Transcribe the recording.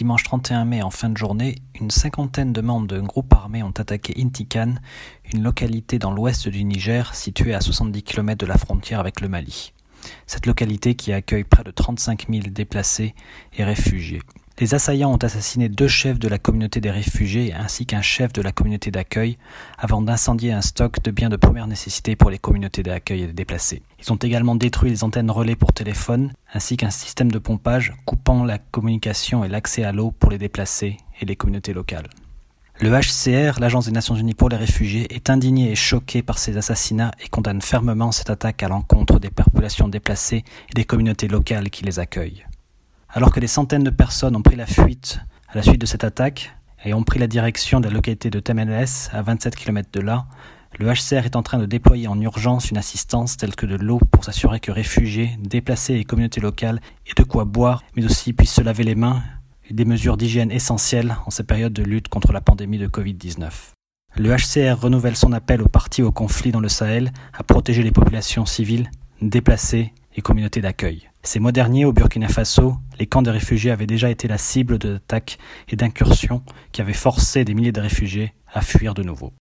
dimanche 31 mai en fin de journée, une cinquantaine de membres d'un groupe armé ont attaqué Intikan, une localité dans l'ouest du Niger située à 70 km de la frontière avec le Mali. Cette localité qui accueille près de 35 000 déplacés et réfugiés. Les assaillants ont assassiné 2 chefs de la communauté des réfugiés ainsi qu'un chef de la communauté d'accueil avant d'incendier un stock de biens de première nécessité pour les communautés d'accueil et des déplacés. Ils ont également détruit les antennes relais pour téléphone ainsi qu'un système de pompage coupant la communication et l'accès à l'eau pour les déplacés et les communautés locales. Le HCR, l'Agence des Nations Unies pour les réfugiés, est indigné et choqué par ces assassinats et condamne fermement cette attaque à l'encontre des populations déplacées et des communautés locales qui les accueillent. Alors que des centaines de personnes ont pris la fuite à la suite de cette attaque et ont pris la direction de la localité de Temenes, à 27 km de là, le HCR est en train de déployer en urgence une assistance telle que de l'eau pour s'assurer que réfugiés, déplacés et communautés locales aient de quoi boire, mais aussi puissent se laver les mains et des mesures d'hygiène essentielles en ces périodes de lutte contre la pandémie de Covid-19. Le HCR renouvelle son appel aux parties au conflit dans le Sahel à protéger les populations civiles, déplacées et communautés d'accueil. Ces mois derniers, au Burkina Faso, les camps de réfugiés avaient déjà été la cible d'attaques et d'incursions qui avaient forcé des milliers de réfugiés à fuir de nouveau.